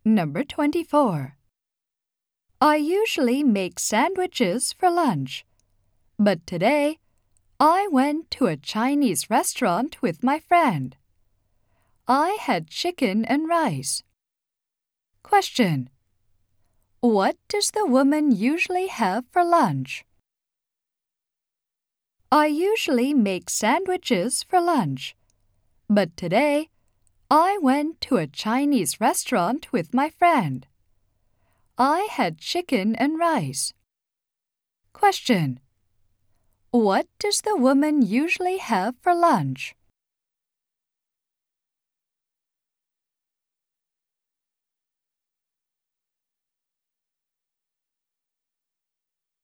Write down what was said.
Number 24. I usually make sandwiches for lunch, but today I went to a Chinese restaurant with my friend. I had chicken and rice. Question. What does the woman usually have for lunch? I usually make sandwiches for lunch, but today I went to a Chinese restaurant with my friend. I had chicken and rice. Question. What does the woman usually have for lunch?